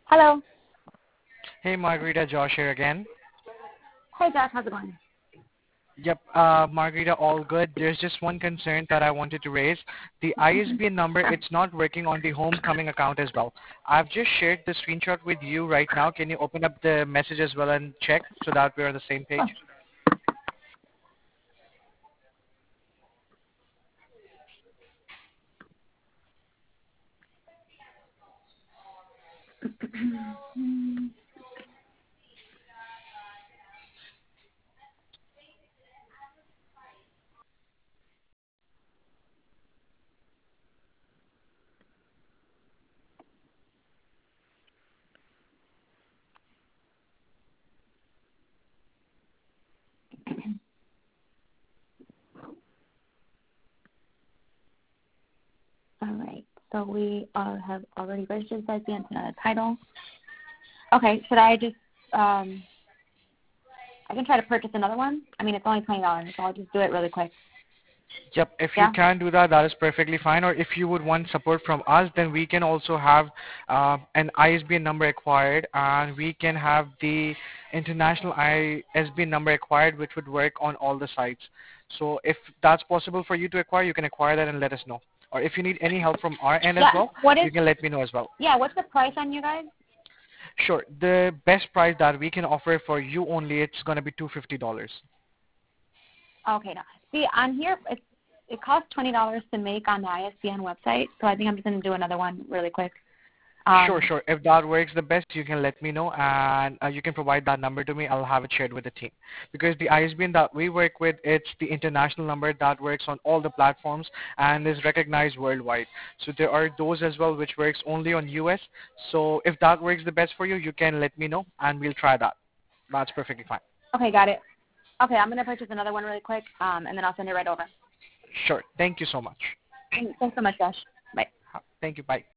Hello. Hey Margarita, Josh here again. Hey Josh, how's it going? Yep, Margarita, all good. There's just one concern that I wanted to raise. The ISBN number, it's not working on the homecoming account as well. I've just shared the screenshot with you right now. Can you open up the message as well and check so that we're on the same page? All right. So we have already registered as the antenna title. Okay. Should I just I can try to purchase another one. I mean, it's only $20, so I'll just do it really quick. Yep, if you Yeah. can do that, that is perfectly fine. Or if you would want support from us, then we can also have an ISBN number acquired, and we can have the international ISBN number acquired, which would work on all the sites. So if that's possible for you to acquire, you can acquire that and let us know. Or if you need any help from our end as Yeah. well, you can let me know as well. What's the price on you guys? Sure. The best price that we can offer for you only, it's going to be $250. Okay. No. See, on here it costs $20 to make on the ISBN website, so I think I'm just gonna do another one really quick. Sure, sure. If that works the best, you can let me know, and you can provide that number to me. I'll have it shared with the team. Because the ISBN that we work with, it's the international number that works on all the platforms and is recognized worldwide. So there are those as well which works only on US. So if that works the best for you, you can let me know, and we'll try that. That's perfectly fine. Okay, got it. Okay, I'm gonna purchase another one really quick, and then I'll send it right over. Sure. Thank you so much. Thanks so much, Josh. Bye. Thank you. Bye.